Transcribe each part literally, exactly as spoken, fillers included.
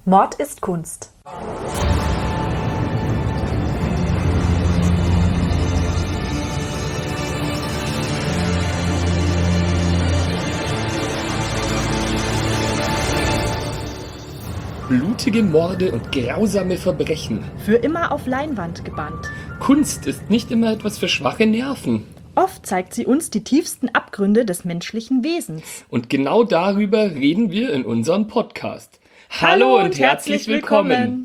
Mord ist Kunst. Blutige Morde und grausame Verbrechen. Für immer auf Leinwand gebannt. Kunst ist nicht immer etwas für schwache Nerven. Oft zeigt sie uns die tiefsten Abgründe des menschlichen Wesens. Und genau darüber reden wir in unserem Podcast. Hallo, Hallo und herzlich willkommen.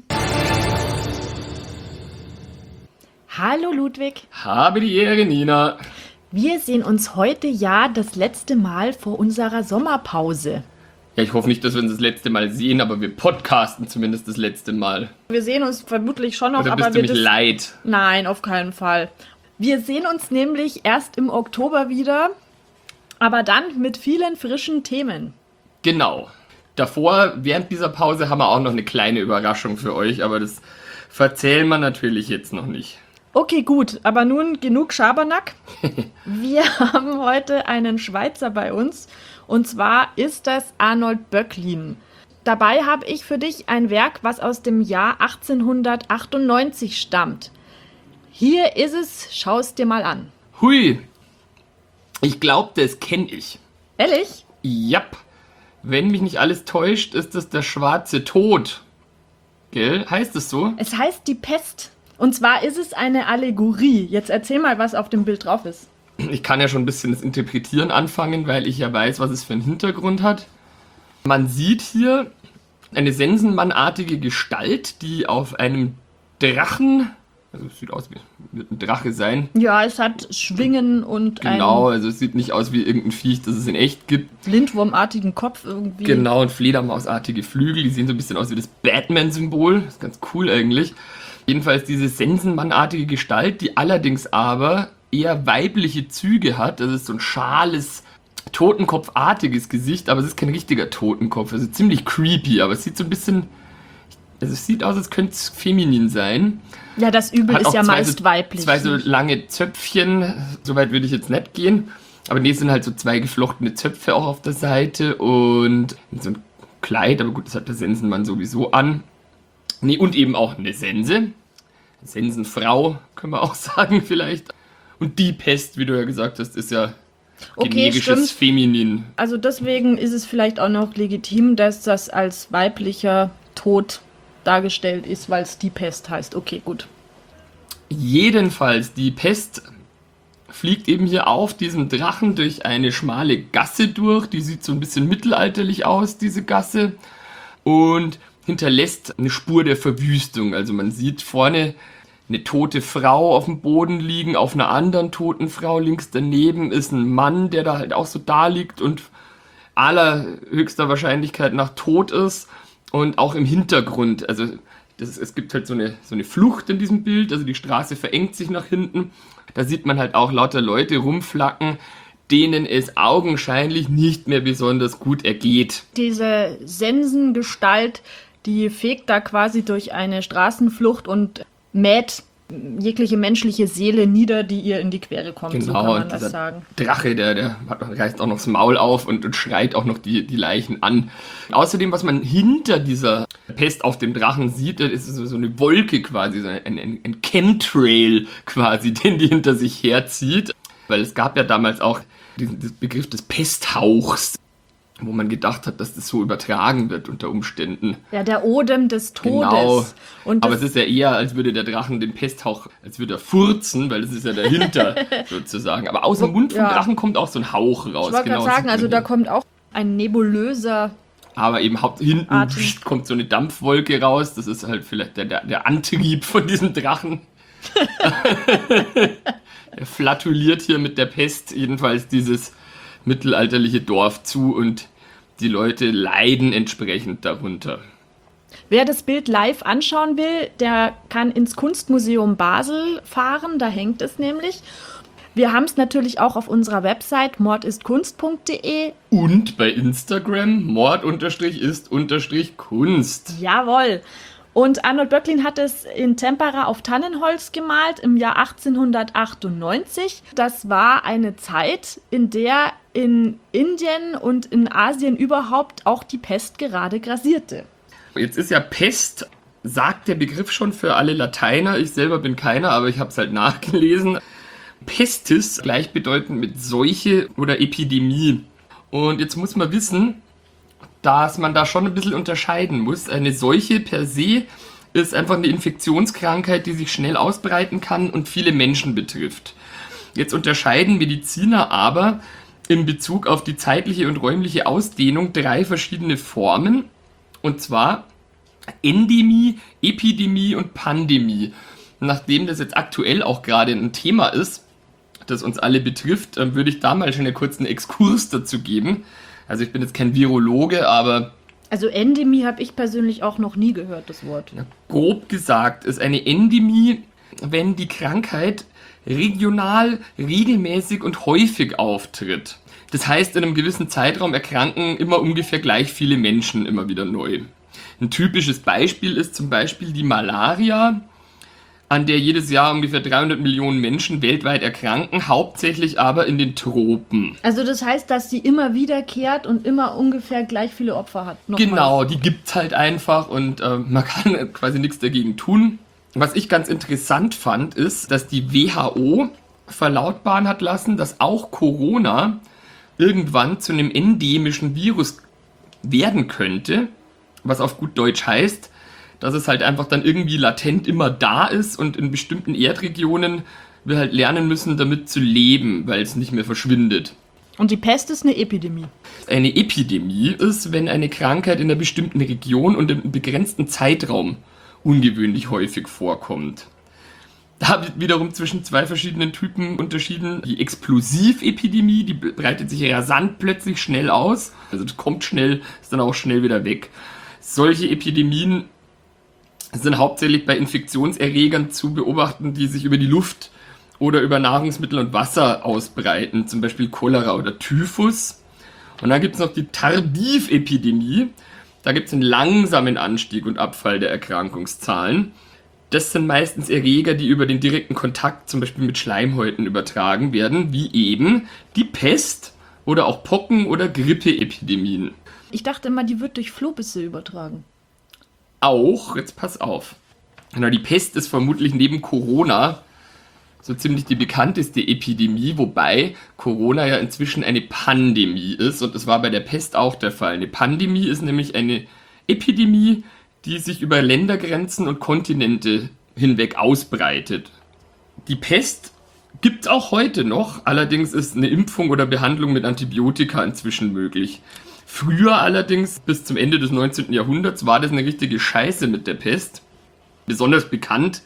Hallo Ludwig. Habe die Ehre, Nina. Wir sehen uns heute ja das letzte Mal vor unserer Sommerpause. Ja, ich hoffe nicht, dass wir uns das letzte Mal sehen, aber wir podcasten zumindest das letzte Mal. Wir sehen uns vermutlich schon noch, Oder aber bist wir du mich das... leid? Nein, auf keinen Fall. Wir sehen uns nämlich erst im Oktober wieder, aber dann mit vielen frischen Themen. Genau. Davor, während dieser Pause, haben wir auch noch eine kleine Überraschung für euch, aber das verzählen wir natürlich jetzt noch nicht. Okay, gut, aber nun genug Schabernack. Wir haben heute einen Schweizer bei uns und zwar ist das Arnold Böcklin. Dabei habe ich für dich ein Werk, was aus dem Jahr achtzehnhundertachtundneunzig stammt. Hier ist es, schau es dir mal an. Hui, ich glaube, das kenne ich. Ehrlich? Japp. Wenn mich nicht alles täuscht, ist das der schwarze Tod. Gell? Heißt es so? Es heißt die Pest. Und zwar ist es eine Allegorie. Jetzt erzähl mal, was auf dem Bild drauf ist. Ich kann ja schon ein bisschen das Interpretieren anfangen, weil ich ja weiß, was es für einen Hintergrund hat. Man sieht hier eine sensenmannartige Gestalt, die auf einem Drachen, also es sieht aus wie wird ein Drache sein. Ja, es hat Schwingen und Genau, einen also es sieht nicht aus wie irgendein Viech, das es in echt gibt. Lindwurmartigen Kopf irgendwie. Genau, und Fledermausartige Flügel, die sehen so ein bisschen aus wie das Batman-Symbol. Das ist ganz cool eigentlich. Jedenfalls diese sensenmannartige Gestalt, die allerdings aber eher weibliche Züge hat. Das ist so ein schales, totenkopfartiges Gesicht, aber es ist kein richtiger Totenkopf. Also ziemlich creepy, aber es sieht so ein bisschen... Also es sieht aus, als könnte es feminin sein. Ja, das Übel Hat ist auch ja zwei meist so, weiblich. Zwei so lange Zöpfchen, soweit würde ich jetzt nicht gehen. Aber nee, es sind halt so zwei geflochtene Zöpfe auch auf der Seite und so ein Kleid, aber gut, das hat der Sensenmann sowieso an. Nee, und eben auch eine Sense. Sensenfrau, können wir auch sagen vielleicht. Und die Pest, wie du ja gesagt hast, ist ja Okay, generisches stimmt. Feminin. Also deswegen ist es vielleicht auch noch legitim, dass das als weiblicher Tod dargestellt ist, weil es die Pest heißt. Okay, gut. Jedenfalls, die Pest fliegt eben hier auf diesem Drachen durch eine schmale Gasse durch. Die sieht so ein bisschen mittelalterlich aus, diese Gasse. Und hinterlässt eine Spur der Verwüstung. Also man sieht vorne eine tote Frau auf dem Boden liegen, auf einer anderen toten Frau links daneben ist ein Mann, der da halt auch so da liegt und allerhöchster Wahrscheinlichkeit nach tot ist. Und auch im Hintergrund, also das ist, es gibt halt so eine, so eine Flucht in diesem Bild, also die Straße verengt sich nach hinten. Da sieht man halt auch lauter Leute rumflacken, denen es augenscheinlich nicht mehr besonders gut ergeht. Diese Sensengestalt, die fegt da quasi durch eine Straßenflucht und mäht jegliche menschliche Seele nieder, die ihr in die Quere kommt, Genau, so kann man und das dieser sagen. Drache, der, der hat- reißt auch noch das Maul auf und, und schreit auch noch die, die Leichen an. Außerdem, was man hinter dieser Pest auf dem Drachen sieht, das ist so, so eine Wolke quasi, so ein, ein, ein Chemtrail quasi, den die hinter sich herzieht. Weil es gab ja damals auch diesen, diesen Begriff des Pesthauchs, wo man gedacht hat, dass das so übertragen wird unter Umständen. Ja, der Odem des Todes. Genau. Und Aber das, es ist ja eher, als würde der Drachen den Pesthauch, als würde er furzen, weil das ist ja dahinter sozusagen. Aber aus dem Mund vom Ja. Drachen kommt auch so ein Hauch raus. ich wollte Genau, gerade sagen, sieht also man da hier. kommt auch ein nebulöser... Aber eben haupt, hinten Atem. pst, kommt so eine Dampfwolke raus. Das ist halt vielleicht der, der, der Antrieb von diesem Drachen. Er flatuliert hier mit der Pest jedenfalls dieses mittelalterliche Dorf zu und die Leute leiden entsprechend darunter. Wer das Bild live anschauen will, der kann ins Kunstmuseum Basel fahren, da hängt es nämlich. Wir haben es natürlich auch auf unserer Website mordistkunst punkt de. Und bei Instagram mord-ist-kunst. Jawohl. Und Arnold Böcklin hat es in Tempera auf Tannenholz gemalt im Jahr achtzehnhundertachtundneunzig. Das war eine Zeit, in der in Indien und in Asien überhaupt auch die Pest gerade grassierte. Jetzt ist ja Pest, sagt der Begriff schon für alle Lateiner. Ich selber bin keiner, aber ich habe es halt nachgelesen. Pestis gleichbedeutend mit Seuche oder Epidemie. Und jetzt muss man wissen, dass man da schon ein bisschen unterscheiden muss. Eine Seuche per se ist einfach eine Infektionskrankheit, die sich schnell ausbreiten kann und viele Menschen betrifft. Jetzt unterscheiden Mediziner aber in Bezug auf die zeitliche und räumliche Ausdehnung drei verschiedene Formen. Und zwar Endemie, Epidemie und Pandemie. Nachdem das jetzt aktuell auch gerade ein Thema ist, das uns alle betrifft, würde ich da mal schon einen kurzen Exkurs dazu geben. Also ich bin jetzt kein Virologe, aber... Also Endemie habe ich persönlich auch noch nie gehört, das Wort. Ja, grob gesagt ist eine Endemie, wenn die Krankheit regional, regelmäßig und häufig auftritt. Das heißt, in einem gewissen Zeitraum erkranken immer ungefähr gleich viele Menschen immer wieder neu. Ein typisches Beispiel ist zum Beispiel die Malaria, an der jedes Jahr ungefähr dreihundert Millionen Menschen weltweit erkranken, hauptsächlich aber in den Tropen. Also das heißt, dass sie immer wiederkehrt und immer ungefähr gleich viele Opfer hat. Nochmal. Genau, die gibt's halt einfach und äh, man kann quasi nichts dagegen tun. Was ich ganz interessant fand, ist, dass die W H O verlautbaren hat lassen, dass auch Corona irgendwann zu einem endemischen Virus werden könnte, was auf gut Deutsch heißt, dass es halt einfach dann irgendwie latent immer da ist und in bestimmten Erdregionen wir halt lernen müssen, damit zu leben, weil es nicht mehr verschwindet. Und die Pest ist eine Epidemie. Eine Epidemie ist, wenn eine Krankheit in einer bestimmten Region und im begrenzten Zeitraum ungewöhnlich häufig vorkommt. Da wird wiederum zwischen zwei verschiedenen Typen unterschieden. Die Explosivepidemie, die breitet sich rasant plötzlich schnell aus. Also das kommt schnell, ist dann auch schnell wieder weg. Solche Epidemien sind hauptsächlich bei Infektionserregern zu beobachten, die sich über die Luft oder über Nahrungsmittel und Wasser ausbreiten, zum Beispiel Cholera oder Typhus. Und dann gibt es noch die Tardivepidemie. Da gibt es einen langsamen Anstieg und Abfall der Erkrankungszahlen. Das sind meistens Erreger, die über den direkten Kontakt zum Beispiel mit Schleimhäuten übertragen werden, wie eben die Pest oder auch Pocken- oder Grippeepidemien. Ich dachte immer, die wird durch Flohbisse übertragen. Auch, jetzt pass auf, genau, die Pest ist vermutlich neben Corona so ziemlich die bekannteste Epidemie, wobei Corona ja inzwischen eine Pandemie ist und das war bei der Pest auch der Fall. Eine Pandemie ist nämlich eine Epidemie, die sich über Ländergrenzen und Kontinente hinweg ausbreitet. Die Pest gibt es auch heute noch, allerdings ist eine Impfung oder Behandlung mit Antibiotika inzwischen möglich. Früher allerdings, bis zum Ende des neunzehnten Jahrhunderts, war das eine richtige Scheiße mit der Pest. Besonders bekannt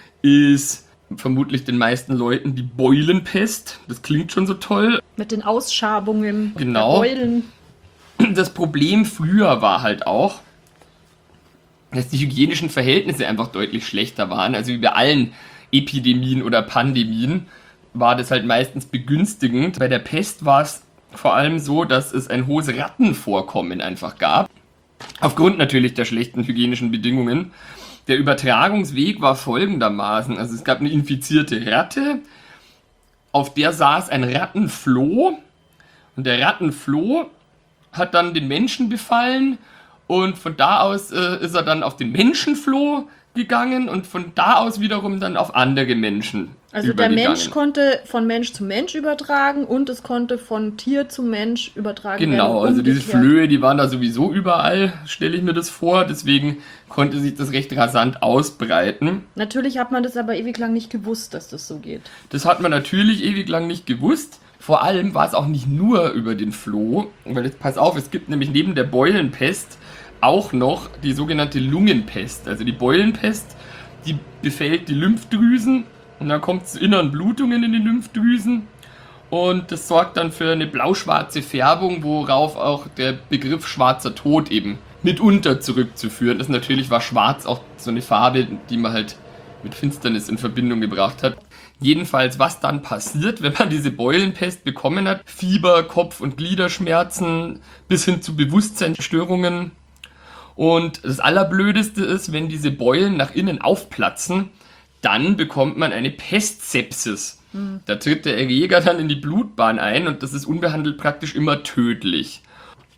ist vermutlich den meisten Leuten die Beulenpest. Das klingt schon so toll. Mit den Ausschabungen, genau. der Beulen. Das Problem früher war halt auch, dass die hygienischen Verhältnisse einfach deutlich schlechter waren. Also wie bei allen Epidemien oder Pandemien war das halt meistens begünstigend. Bei der Pest war es vor allem so, dass es ein hohes Rattenvorkommen einfach gab. Aufgrund natürlich der schlechten hygienischen Bedingungen. Der Übertragungsweg war folgendermaßen. Also es gab eine infizierte Ratte, auf der saß ein Rattenfloh. Und der Rattenfloh hat dann den Menschen befallen. Und von da aus äh, ist er dann auf den Menschenfloh gegangen und von da aus wiederum dann auf andere Menschen Also der Mensch konnte von Mensch zu Mensch übertragen und es konnte von Tier zu Mensch übertragen werden. Genau, also diese Flöhe, die waren da sowieso überall, stelle ich mir das vor. Deswegen konnte sich das recht rasant ausbreiten. Natürlich hat man das aber ewig lang nicht gewusst, dass das so geht. Das hat man natürlich ewig lang nicht gewusst. Vor allem war es auch nicht nur über den Floh, weil jetzt pass auf, es gibt nämlich neben der Beulenpest auch noch die sogenannte Lungenpest. Also die Beulenpest, die befällt die Lymphdrüsen und dann kommt es zu inneren Blutungen in den Lymphdrüsen und das sorgt dann für eine blau-schwarze Färbung, worauf auch der Begriff schwarzer Tod eben mitunter zurückzuführen ist. Natürlich war schwarz auch so eine Farbe, die man halt mit Finsternis in Verbindung gebracht hat. Jedenfalls, was dann passiert, wenn man diese Beulenpest bekommen hat, Fieber, Kopf- und Gliederschmerzen bis hin zu Bewusstseinsstörungen. Und das Allerblödeste ist, wenn diese Beulen nach innen aufplatzen, dann bekommt man eine Pestsepsis. Mhm. Da tritt der Erreger dann in die Blutbahn ein und das ist unbehandelt praktisch immer tödlich.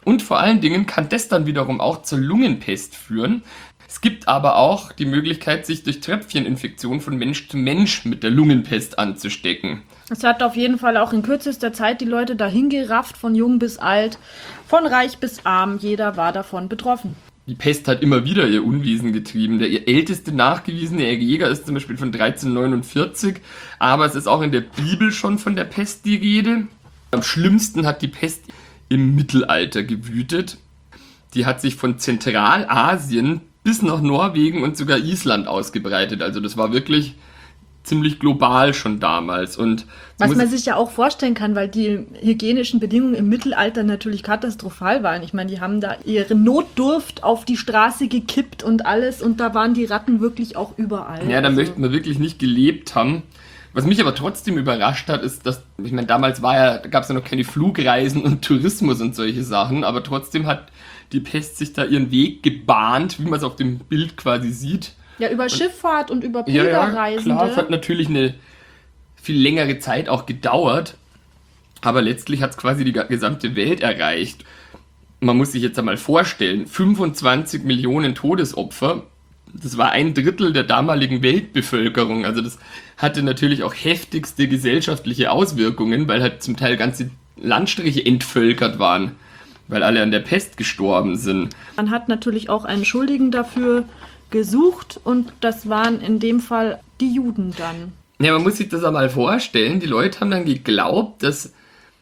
Und vor allen Dingen kann das dann wiederum auch zur Lungenpest führen. Es gibt aber auch die Möglichkeit, sich durch Tröpfcheninfektion von Mensch zu Mensch mit der Lungenpest anzustecken. Es hat auf jeden Fall auch in kürzester Zeit die Leute dahin gerafft, von jung bis alt, von reich bis arm, jeder war davon betroffen. Die Pest hat immer wieder ihr Unwesen getrieben. Der ihr älteste nachgewiesene Erreger ist zum Beispiel von dreizehnhundertneunundvierzig, aber es ist auch in der Bibel schon von der Pest die Rede. Am schlimmsten hat die Pest im Mittelalter gewütet. Die hat sich von Zentralasien bis nach Norwegen und sogar Island ausgebreitet. Also das war wirklich ziemlich global schon damals. Und was man sich ja auch vorstellen kann, weil die hygienischen Bedingungen im Mittelalter natürlich katastrophal waren. Ich meine, die haben da ihre Notdurft auf die Straße gekippt und alles und da waren die Ratten wirklich auch überall. Ja, da also möchten wir wirklich nicht gelebt haben. Was mich aber trotzdem überrascht hat, ist, dass, ich meine, damals war ja, da gab es ja noch keine Flugreisen und Tourismus und solche Sachen, aber trotzdem hat die Pest sich da ihren Weg gebahnt, wie man es auf dem Bild quasi sieht. Ja, über und, Schifffahrt und über Pilgerreisen. Ja, ja, klar, es hat natürlich eine viel längere Zeit auch gedauert, aber letztlich hat es quasi die gesamte Welt erreicht. Man muss sich jetzt einmal vorstellen, fünfundzwanzig Millionen Todesopfer, das war ein Drittel der damaligen Weltbevölkerung, also das hatte natürlich auch heftigste gesellschaftliche Auswirkungen, weil halt zum Teil ganze Landstriche entvölkert waren, weil alle an der Pest gestorben sind. Man hat natürlich auch einen Schuldigen dafür gesucht und das waren in dem Fall die Juden dann. Ja, man muss sich das einmal vorstellen. Die Leute haben dann geglaubt, dass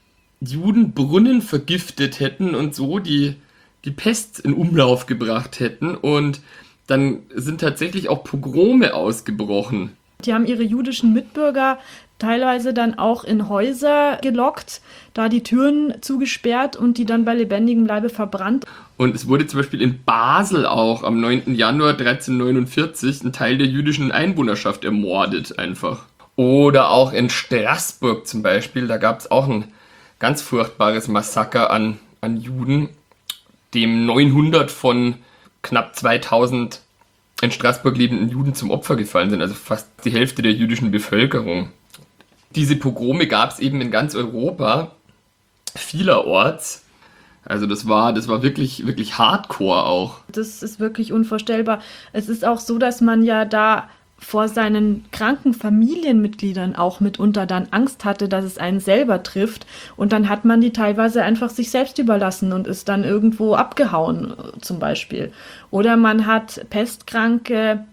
Juden Brunnen vergiftet hätten und so die, die Pest in Umlauf gebracht hätten und dann sind tatsächlich auch Pogrome ausgebrochen. Die haben ihre jüdischen Mitbürger teilweise dann auch in Häuser gelockt, da die Türen zugesperrt und die dann bei lebendigem Leibe verbrannt. Und es wurde zum Beispiel in Basel auch am neunten Januar dreizehnhundertneunundvierzig ein Teil der jüdischen Einwohnerschaft ermordet einfach. Oder auch in Straßburg zum Beispiel, da gab es auch ein ganz furchtbares Massaker an, an Juden, dem neunhundert von knapp zweitausend in Straßburg lebenden Juden zum Opfer gefallen sind, also fast die Hälfte der jüdischen Bevölkerung. Diese Pogrome gab es eben in ganz Europa, vielerorts. Also das war, das war wirklich, wirklich Hardcore auch. Das ist wirklich unvorstellbar. Es ist auch so, dass man ja da vor seinen kranken Familienmitgliedern auch mitunter dann Angst hatte, dass es einen selber trifft. Und dann hat man die teilweise einfach sich selbst überlassen und ist dann irgendwo abgehauen, zum Beispiel. Oder man hat Pestkranke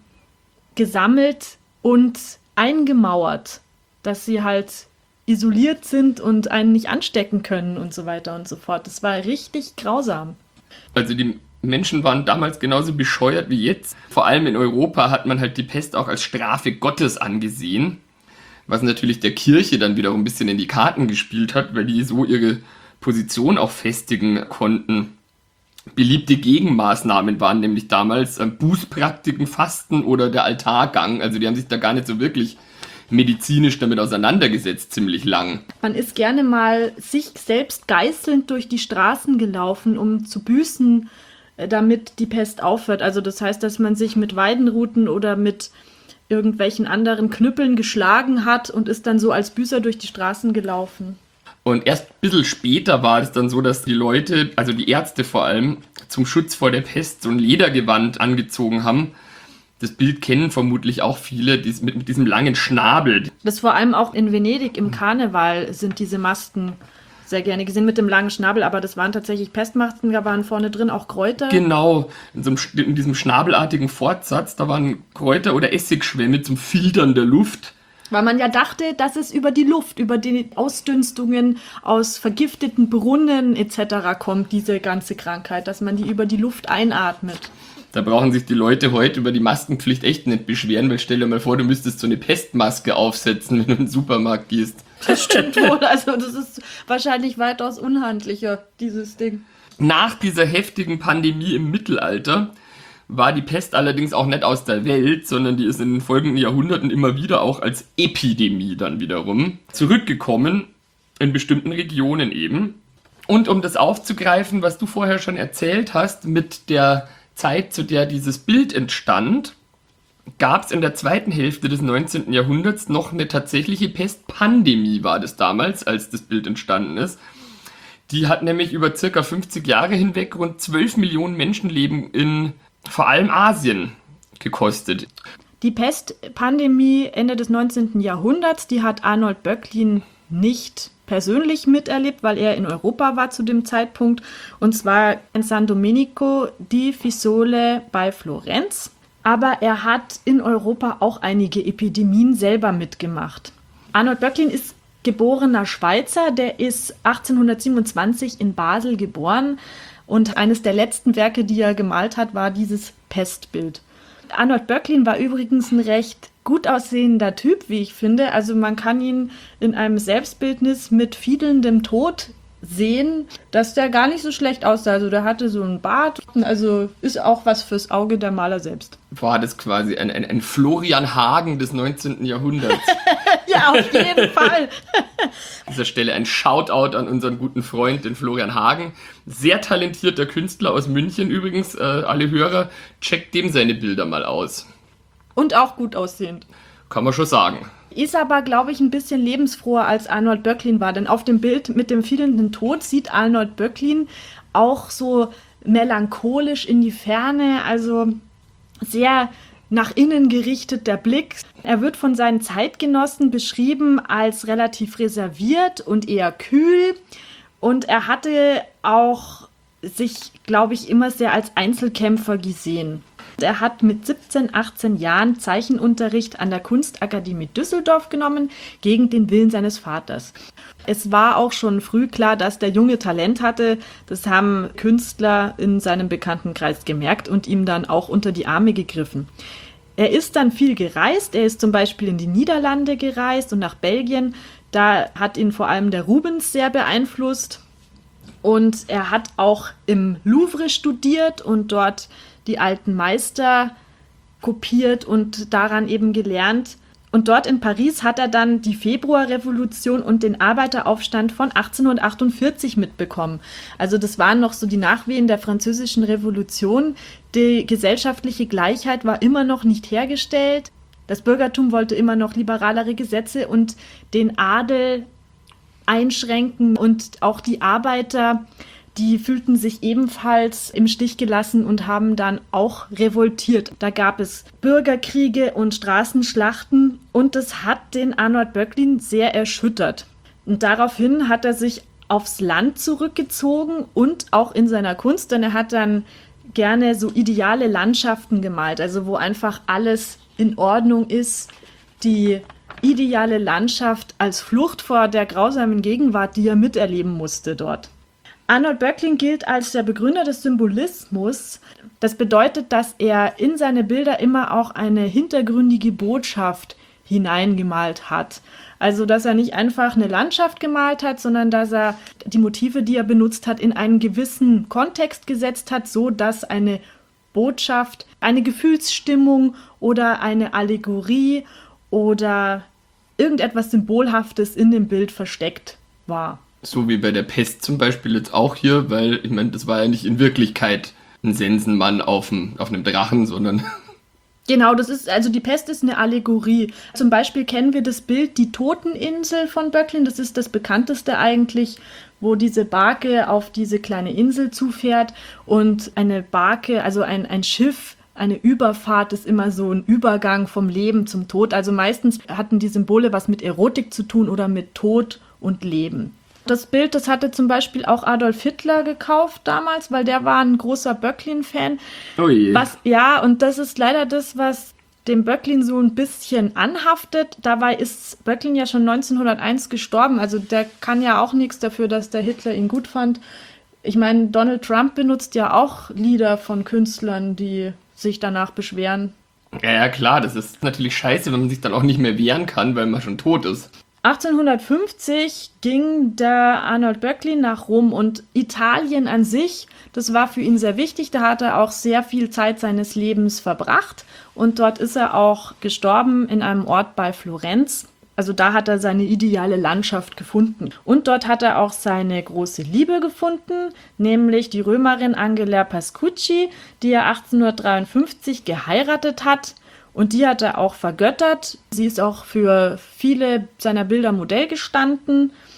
gesammelt und eingemauert, dass sie halt isoliert sind und einen nicht anstecken können und so weiter und so fort. Das war richtig grausam. Also die Menschen waren damals genauso bescheuert wie jetzt. Vor allem in Europa hat man halt die Pest auch als Strafe Gottes angesehen, was natürlich der Kirche dann wiederum ein bisschen in die Karten gespielt hat, weil die so ihre Position auch festigen konnten. Beliebte Gegenmaßnahmen waren nämlich damals Bußpraktiken, Fasten oder der Altargang. Also die haben sich da gar nicht so wirklich medizinisch damit auseinandergesetzt, ziemlich lang. Man ist gerne mal sich selbst geißelnd durch die Straßen gelaufen, um zu büßen, damit die Pest aufhört. Also das heißt, dass man sich mit Weidenruten oder mit irgendwelchen anderen Knüppeln geschlagen hat und ist dann so als Büßer durch die Straßen gelaufen. Und erst ein bisschen später war es dann so, dass die Leute, also die Ärzte vor allem, zum Schutz vor der Pest so ein Ledergewand angezogen haben. Das Bild kennen vermutlich auch viele, dies, mit, mit diesem langen Schnabel. Das vor allem auch in Venedig im Karneval sind diese Masken sehr gerne gesehen mit dem langen Schnabel, aber das waren tatsächlich Pestmasken, da waren vorne drin auch Kräuter. Genau, in, so einem, in diesem schnabelartigen Fortsatz, da waren Kräuter oder Essigschwämme zum Filtern der Luft. Weil man ja dachte, dass es über die Luft, über die Ausdünstungen aus vergifteten Brunnen et cetera kommt, diese ganze Krankheit, dass man die über die Luft einatmet. Da brauchen sich die Leute heute über die Maskenpflicht echt nicht beschweren, weil stell dir mal vor, du müsstest so eine Pestmaske aufsetzen, wenn du in den Supermarkt gehst. Das stimmt wohl, also das ist wahrscheinlich weitaus unhandlicher, dieses Ding. Nach dieser heftigen Pandemie im Mittelalter war die Pest allerdings auch nicht aus der Welt, sondern die ist in den folgenden Jahrhunderten immer wieder auch als Epidemie dann wiederum zurückgekommen, in bestimmten Regionen eben. Und um das aufzugreifen, was du vorher schon erzählt hast, mit der Zeit, zu der dieses Bild entstand, gab es in der zweiten Hälfte des neunzehnten Jahrhunderts noch eine tatsächliche Pestpandemie, war das damals, als das Bild entstanden ist. Die hat nämlich über circa fünfzig Jahre hinweg rund zwölf Millionen Menschenleben in vor allem Asien gekostet. Die Pestpandemie Ende des neunzehnten Jahrhunderts, die hat Arnold Böcklin nicht persönlich miterlebt, weil er in Europa war zu dem Zeitpunkt, und zwar in San Domenico di Fiesole bei Florenz. Aber er hat in Europa auch einige Epidemien selber mitgemacht. Arnold Böcklin ist geborener Schweizer, der ist achtzehnhundertsiebenundzwanzig in Basel geboren und eines der letzten Werke, die er gemalt hat, war dieses Pestbild. Arnold Böcklin war übrigens ein recht gut aussehender Typ, wie ich finde. Also man kann ihn in einem Selbstbildnis mit fiedelndem Tod sehen, dass der gar nicht so schlecht aussah. Also der hatte so einen Bart, also ist auch was fürs Auge der Maler selbst. War das quasi ein, ein, ein Florian Hagen des neunzehnten Jahrhunderts? Ja, auf jeden Fall. An dieser Stelle ein Shoutout an unseren guten Freund, den Florian Hagen. Sehr talentierter Künstler aus München übrigens. Äh, alle Hörer, checkt dem seine Bilder mal aus. Und auch gut aussehend. Kann man schon sagen. Ist aber, glaube ich, ein bisschen lebensfroher als Arnold Böcklin war. Denn auf dem Bild mit dem fielenden Tod sieht Arnold Böcklin auch so melancholisch in die Ferne, also sehr nach innen gerichtet der Blick. Er wird von seinen Zeitgenossen beschrieben als relativ reserviert und eher kühl. Und er hatte auch sich, glaube ich, immer sehr als Einzelkämpfer gesehen. Er hat mit siebzehn, achtzehn Jahren Zeichenunterricht an der Kunstakademie Düsseldorf genommen, gegen den Willen seines Vaters. Es war auch schon früh klar, dass der Junge Talent hatte. Das haben Künstler in seinem Bekanntenkreis gemerkt und ihm dann auch unter die Arme gegriffen. Er ist dann viel gereist. Er ist zum Beispiel in die Niederlande gereist und nach Belgien. Da hat ihn vor allem der Rubens sehr beeinflusst. Und er hat auch im Louvre studiert und dort die alten Meister kopiert und daran eben gelernt. Und dort in Paris hat er dann die Februarrevolution und den Arbeiteraufstand von achtzehnhundertachtundvierzig mitbekommen. Also das waren noch so die Nachwehen der Französischen Revolution. Die gesellschaftliche Gleichheit war immer noch nicht hergestellt. Das Bürgertum wollte immer noch liberalere Gesetze und den Adel einschränken, und auch die Arbeiter, die fühlten sich ebenfalls im Stich gelassen und haben dann auch revoltiert. Da gab es Bürgerkriege und Straßenschlachten und das hat den Arnold Böcklin sehr erschüttert. Und daraufhin hat er sich aufs Land zurückgezogen und auch in seiner Kunst, denn er hat dann gerne so ideale Landschaften gemalt, also wo einfach alles in Ordnung ist, die ideale Landschaft als Flucht vor der grausamen Gegenwart, die er miterleben musste dort. Arnold Böcklin gilt als der Begründer des Symbolismus. Das bedeutet, dass er in seine Bilder immer auch eine hintergründige Botschaft hineingemalt hat. Also, dass er nicht einfach eine Landschaft gemalt hat, sondern dass er die Motive, die er benutzt hat, in einen gewissen Kontext gesetzt hat, so dass eine Botschaft, eine Gefühlsstimmung oder eine Allegorie oder irgendetwas Symbolhaftes in dem Bild versteckt war. So wie bei der Pest zum Beispiel jetzt auch hier, weil ich meine, das war ja nicht in Wirklichkeit ein Sensenmann auf, dem, auf einem Drachen, sondern... Genau, das ist, also die Pest ist eine Allegorie. Zum Beispiel kennen wir das Bild Die Toteninsel von Böcklin, das ist das bekannteste eigentlich, wo diese Barke auf diese kleine Insel zufährt und eine Barke, also ein, ein Schiff, eine Überfahrt ist immer so ein Übergang vom Leben zum Tod. Also meistens hatten die Symbole was mit Erotik zu tun oder mit Tod und Leben. Das Bild, das hatte zum Beispiel auch Adolf Hitler gekauft damals, weil der war ein großer Böcklin-Fan. Oh je. Was, ja, und das ist leider das, was dem Böcklin so ein bisschen anhaftet. Dabei ist Böcklin ja schon neunzehnhunderteins gestorben. Also der kann ja auch nichts dafür, dass der Hitler ihn gut fand. Ich meine, Donald Trump benutzt ja auch Lieder von Künstlern, die sich danach beschweren. Ja, ja, klar, das ist natürlich scheiße, wenn man sich dann auch nicht mehr wehren kann, weil man schon tot ist. achtzehnhundertfünfzig ging der Arnold Böcklin nach Rom und Italien an sich, das war für ihn sehr wichtig. Da hat er auch sehr viel Zeit seines Lebens verbracht und dort ist er auch gestorben in einem Ort bei Florenz. Also da hat er seine ideale Landschaft gefunden. Und dort hat er auch seine große Liebe gefunden, nämlich die Römerin Angela Pascucci, die er achtzehnhundertdreiundfünfzig geheiratet hat. Und die hat er auch vergöttert. Sie ist auch für viele seiner Bilder Modell gestanden.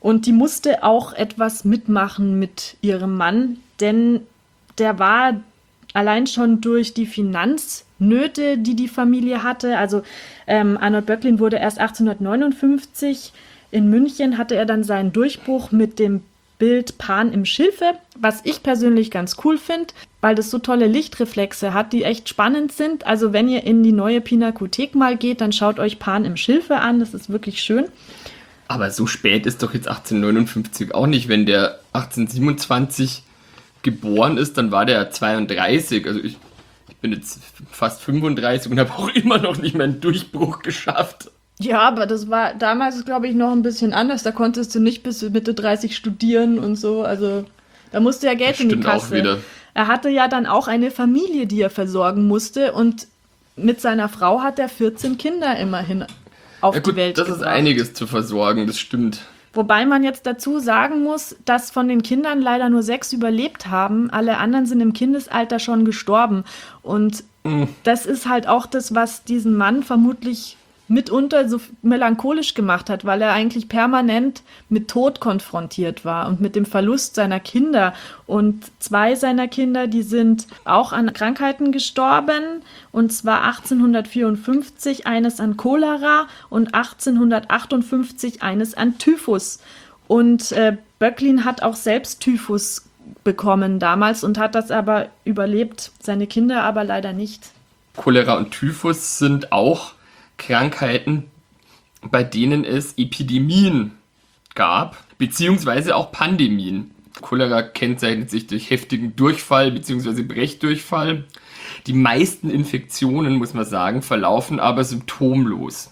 Und die musste auch etwas mitmachen mit ihrem Mann, denn der war allein schon durch die Finanznöte, die die Familie hatte. Also ähm, Arnold Böcklin wurde erst achtzehnhundertneunundfünfzig in München, hatte er dann seinen Durchbruch mit dem Bild Pan im Schilfe, was ich persönlich ganz cool finde, weil das so tolle Lichtreflexe hat, die echt spannend sind. Also wenn ihr in die neue Pinakothek mal geht, dann schaut euch Pan im Schilfe an, das ist wirklich schön. Aber so spät ist doch jetzt achtzehnhundertneunundfünfzig auch nicht. Wenn der achtzehnhundertsiebenundzwanzig geboren ist, dann war der zweiunddreißig. Also ich, ich bin jetzt fast fünfunddreißig und habe auch immer noch nicht meinen Durchbruch geschafft. Ja, aber das war damals, glaube ich, noch ein bisschen anders. Da konntest du nicht bis Mitte dreißig studieren und so. Also da musste ja Geld Das in die stimmt auch Kasse. wieder. Er hatte ja dann auch eine Familie, die er versorgen musste. Und mit seiner Frau hat er vierzehn Kinder immerhin auf Ja gut, die Welt das gebracht. ist einiges zu versorgen, das stimmt. Wobei man jetzt dazu sagen muss, dass von den Kindern leider nur sechs überlebt haben. Alle anderen sind im Kindesalter schon gestorben. Und Mhm. das ist halt auch das, was diesen Mann vermutlich mitunter so melancholisch gemacht hat, weil er eigentlich permanent mit Tod konfrontiert war und mit dem Verlust seiner Kinder. Und zwei seiner Kinder, die sind auch an Krankheiten gestorben, und zwar achtzehnhundertvierundfünfzig eines an Cholera und achtzehnhundertachtundfünfzig eines an Typhus. Und äh, Böcklin hat auch selbst Typhus bekommen damals und hat das aber überlebt, seine Kinder aber leider nicht. Cholera und Typhus sind auch Krankheiten, bei denen es Epidemien gab, beziehungsweise auch Pandemien. Cholera kennzeichnet sich durch heftigen Durchfall bzw. Brechdurchfall. Die meisten Infektionen, muss man sagen, verlaufen aber symptomlos.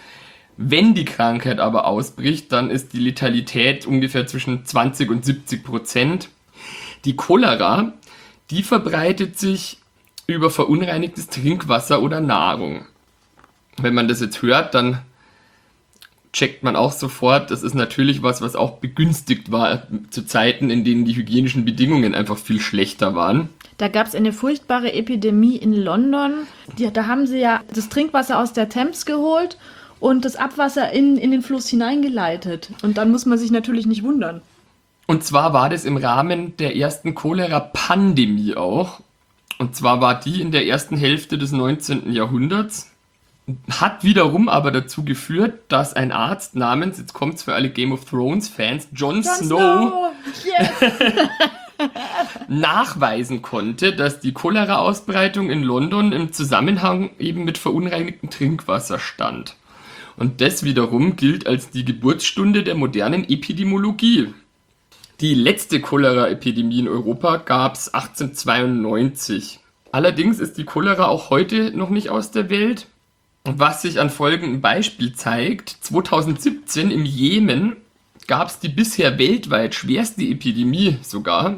Wenn die Krankheit aber ausbricht, dann ist die Letalität ungefähr zwischen zwanzig und siebzig Prozent. Die Cholera, die verbreitet sich über verunreinigtes Trinkwasser oder Nahrung. Wenn man das jetzt hört, dann checkt man auch sofort, das ist natürlich was, was auch begünstigt war zu Zeiten, in denen die hygienischen Bedingungen einfach viel schlechter waren. Da gab es eine furchtbare Epidemie in London. Die, da haben sie ja das Trinkwasser aus der Themse geholt und das Abwasser in, in den Fluss hineingeleitet. Und dann muss man sich natürlich nicht wundern. Und zwar war das im Rahmen der ersten Cholera-Pandemie auch. Und zwar war die in der ersten Hälfte des neunzehnten Jahrhunderts. Hat wiederum aber dazu geführt, dass ein Arzt namens, jetzt kommt's für alle Game of Thrones Fans, Jon, Jon Snow, Snow! Yes. nachweisen konnte, dass die Cholera-Ausbreitung in London im Zusammenhang eben mit verunreinigtem Trinkwasser stand. Und das wiederum gilt als die Geburtsstunde der modernen Epidemiologie. Die letzte Cholera-Epidemie in Europa gab's achtzehnhundertzweiundneunzig. Allerdings ist die Cholera auch heute noch nicht aus der Welt. Was sich an folgendem Beispiel zeigt: zweitausendsiebzehn im Jemen gab es die bisher weltweit schwerste Epidemie sogar.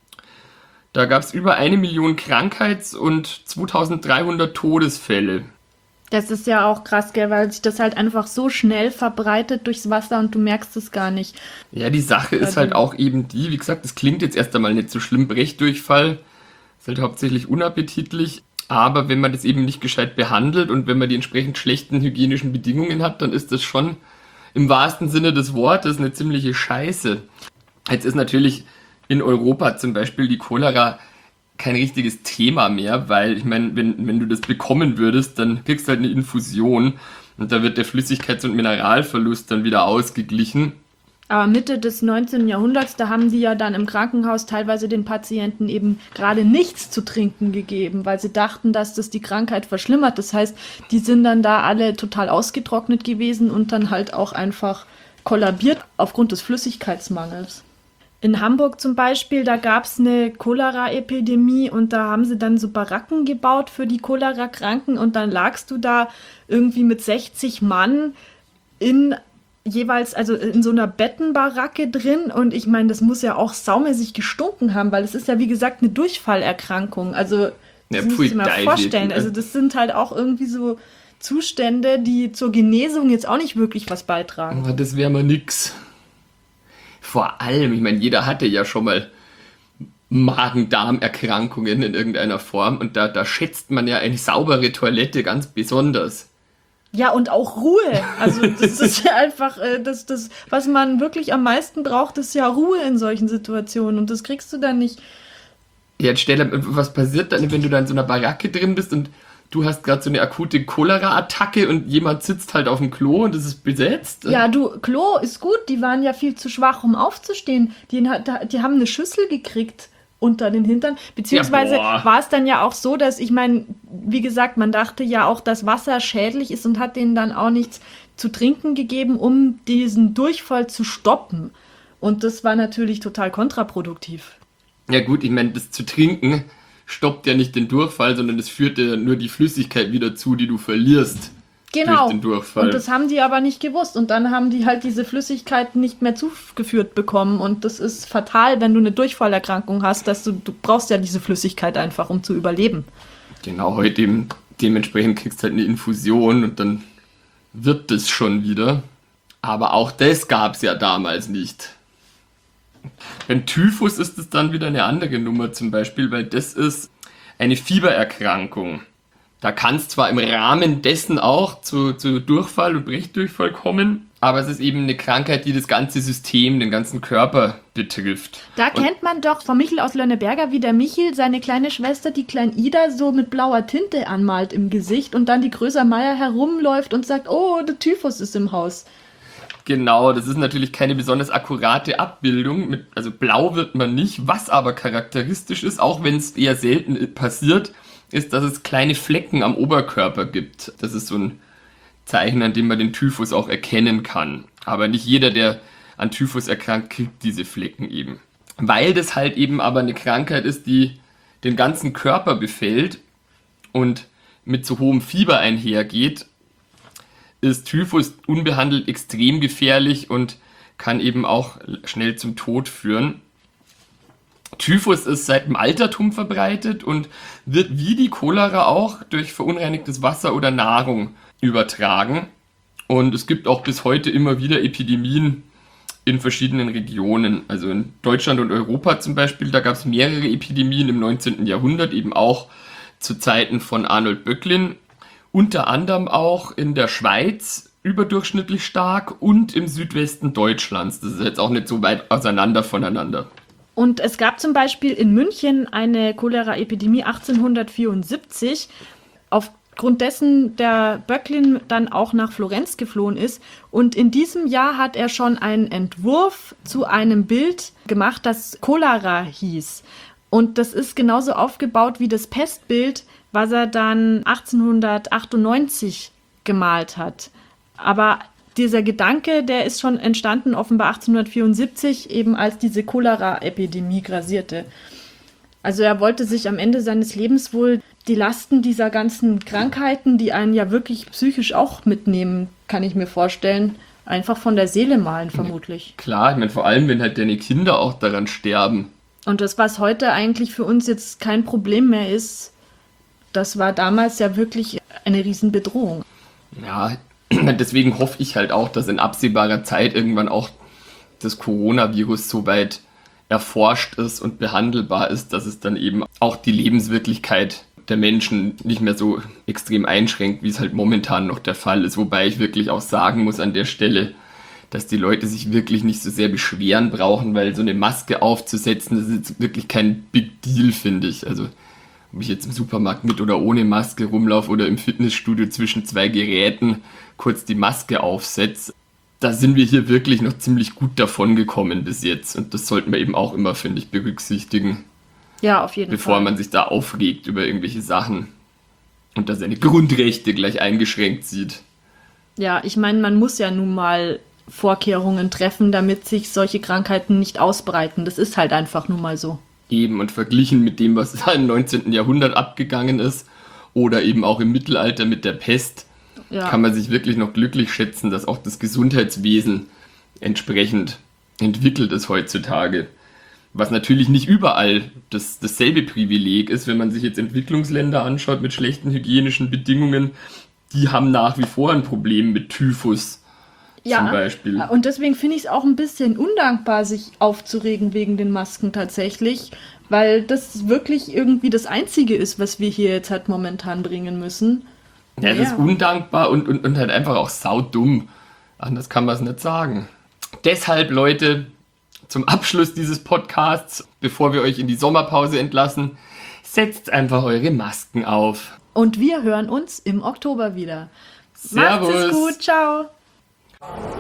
Da gab es über eine Million Krankheits- und zweitausenddreihundert Todesfälle. Das ist ja auch krass, gell, weil sich das halt einfach so schnell verbreitet durchs Wasser und du merkst es gar nicht. Ja, die Sache ist halt auch eben die, wie gesagt, das klingt jetzt erst einmal nicht so schlimm, Brechdurchfall ist halt hauptsächlich unappetitlich. Aber wenn man das eben nicht gescheit behandelt und wenn man die entsprechend schlechten hygienischen Bedingungen hat, dann ist das schon im wahrsten Sinne des Wortes eine ziemliche Scheiße. Jetzt ist natürlich in Europa zum Beispiel die Cholera kein richtiges Thema mehr, weil ich meine, wenn, wenn du das bekommen würdest, dann kriegst du halt eine Infusion und da wird der Flüssigkeits- und Mineralverlust dann wieder ausgeglichen. Aber Mitte des neunzehnten Jahrhunderts, da haben die ja dann im Krankenhaus teilweise den Patienten eben gerade nichts zu trinken gegeben, weil sie dachten, dass das die Krankheit verschlimmert. Das heißt, die sind dann da alle total ausgetrocknet gewesen und dann halt auch einfach kollabiert aufgrund des Flüssigkeitsmangels. In Hamburg zum Beispiel, da gab es eine Cholera-Epidemie und da haben sie dann so Baracken gebaut für die Cholera-Kranken und dann lagst du da irgendwie mit sechzig Mann in jeweils, also in so einer Bettenbaracke drin und ich meine, das muss ja auch saumäßig gestunken haben, weil es ist ja wie gesagt eine Durchfallerkrankung, also das Ja, muss ich mir pfui, vorstellen, David. also das sind halt auch irgendwie so Zustände, die zur Genesung jetzt auch nicht wirklich was beitragen. Aber das wäre mal nix. Vor allem, ich meine, jeder hatte ja schon mal Magen-Darm-Erkrankungen in irgendeiner Form und da, da schätzt man ja eine saubere Toilette ganz besonders. Ja, und auch Ruhe. Also das ist ja einfach, äh, das, das, was man wirklich am meisten braucht, ist ja Ruhe in solchen Situationen. Und das kriegst du dann nicht. Ja, jetzt stell dir, was passiert dann, wenn du da in so einer Baracke drin bist und du hast gerade so eine akute Cholera-Attacke und jemand sitzt halt auf dem Klo und es ist besetzt? Ja, du, Klo ist gut, die waren ja viel zu schwach, um aufzustehen. Die, die haben eine Schüssel gekriegt unter den Hintern. Beziehungsweise ja, war es dann ja auch so, dass, ich meine, wie gesagt, man dachte ja auch, dass Wasser schädlich ist und hat denen dann auch nichts zu trinken gegeben, um diesen Durchfall zu stoppen. Und das war natürlich total kontraproduktiv. Ja gut, ich meine, das zu trinken stoppt ja nicht den Durchfall, sondern es führt ja nur die Flüssigkeit wieder zu, die du verlierst. Genau. Durch den Durchfall. Und das haben die aber nicht gewusst. Und dann haben die halt diese Flüssigkeit nicht mehr zugeführt bekommen. Und das ist fatal, wenn du eine Durchfallerkrankung hast, dass du, du brauchst ja diese Flüssigkeit einfach, um zu überleben. Genau, heute eben dementsprechend kriegst du halt eine Infusion und dann wird das schon wieder. Aber auch das gab es ja damals nicht. Beim Typhus ist es dann wieder eine andere Nummer zum Beispiel, weil das ist eine Fiebererkrankung. Da kann es zwar im Rahmen dessen auch zu, zu Durchfall und Brechdurchfall kommen, aber es ist eben eine Krankheit, die das ganze System, den ganzen Körper betrifft. Da und kennt man doch von Michel aus Lönneberger, wie der Michel seine kleine Schwester, die Klein Ida, so mit blauer Tinte anmalt im Gesicht und dann die Größer Meier herumläuft und sagt, oh, der Typhus ist im Haus. Genau, das ist natürlich keine besonders akkurate Abbildung. Mit, also blau wird man nicht. Was aber charakteristisch ist, auch wenn es eher selten passiert, ist, dass es kleine Flecken am Oberkörper gibt. Das ist so ein Zeichen, an dem man den Typhus auch erkennen kann. Aber nicht jeder, der an Typhus erkrankt, kriegt diese Flecken eben. Weil das halt eben aber eine Krankheit ist, die den ganzen Körper befällt und mit so hohem Fieber einhergeht, ist Typhus unbehandelt extrem gefährlich und kann eben auch schnell zum Tod führen. Typhus ist seit dem Altertum verbreitet und wird wie die Cholera auch durch verunreinigtes Wasser oder Nahrung übertragen. Und es gibt auch bis heute immer wieder Epidemien in verschiedenen Regionen. Also in Deutschland und Europa zum Beispiel, da gab es mehrere Epidemien im neunzehnten Jahrhundert, eben auch zu Zeiten von Arnold Böcklin. Unter anderem auch in der Schweiz überdurchschnittlich stark und im Südwesten Deutschlands. Das ist jetzt auch nicht so weit auseinander voneinander. Und es gab zum Beispiel in München eine Cholera-Epidemie achtzehnhundertvierundsiebzig, aufgrund dessen der Böcklin dann auch nach Florenz geflohen ist. Und in diesem Jahr hat er schon einen Entwurf zu einem Bild gemacht, das Cholera hieß. Und das ist genauso aufgebaut wie das Pestbild, was er dann achtzehnhundertachtundneunzig gemalt hat. Aber dieser Gedanke, der ist schon entstanden, offenbar achtzehnhundertvierundsiebzig, eben als diese Cholera-Epidemie grassierte. Also er wollte sich am Ende seines Lebens wohl die Lasten dieser ganzen Krankheiten, die einen ja wirklich psychisch auch mitnehmen, kann ich mir vorstellen, einfach von der Seele malen, vermutlich. Klar, ich meine, vor allem, wenn halt deine Kinder auch daran sterben. Und das, was heute eigentlich für uns jetzt kein Problem mehr ist, das war damals ja wirklich eine Riesenbedrohung. Ja, deswegen hoffe ich halt auch, dass in absehbarer Zeit irgendwann auch das Coronavirus so weit erforscht ist und behandelbar ist, dass es dann eben auch die Lebenswirklichkeit der Menschen nicht mehr so extrem einschränkt, wie es halt momentan noch der Fall ist. Wobei ich wirklich auch sagen muss an der Stelle, dass die Leute sich wirklich nicht so sehr beschweren brauchen, weil so eine Maske aufzusetzen, das ist jetzt wirklich kein Big Deal, finde ich. Also ob ich jetzt im Supermarkt mit oder ohne Maske rumlaufe oder im Fitnessstudio zwischen zwei Geräten kurz die Maske aufsetze, da sind wir hier wirklich noch ziemlich gut davon gekommen bis jetzt. Und das sollten wir eben auch immer, finde ich, berücksichtigen. Ja, auf jeden bevor Fall. man sich da aufregt über irgendwelche Sachen und da seine Grundrechte gleich eingeschränkt sieht. Ja, ich meine, man muss ja nun mal Vorkehrungen treffen, damit sich solche Krankheiten nicht ausbreiten. Das ist halt einfach nun mal so. Eben, und verglichen mit dem, was im neunzehnten Jahrhundert abgegangen ist oder eben auch im Mittelalter mit der Pest, ja, kann man sich wirklich noch glücklich schätzen, dass auch das Gesundheitswesen entsprechend entwickelt ist heutzutage. Was natürlich nicht überall das, dasselbe Privileg ist, wenn man sich jetzt Entwicklungsländer anschaut mit schlechten hygienischen Bedingungen, die haben nach wie vor ein Problem mit Typhus. Ja, zum Beispiel. Und deswegen finde ich es auch ein bisschen undankbar, sich aufzuregen wegen den Masken tatsächlich, weil das wirklich irgendwie das Einzige ist, was wir hier jetzt halt momentan bringen müssen. Ja, es Ja. ist undankbar und, und, und halt einfach auch saudumm. Anders kann man es nicht sagen. Deshalb, Leute, zum Abschluss dieses Podcasts, bevor wir euch in die Sommerpause entlassen, setzt einfach eure Masken auf. Und wir hören uns im Oktober wieder. Servus. Macht's es gut, ciao.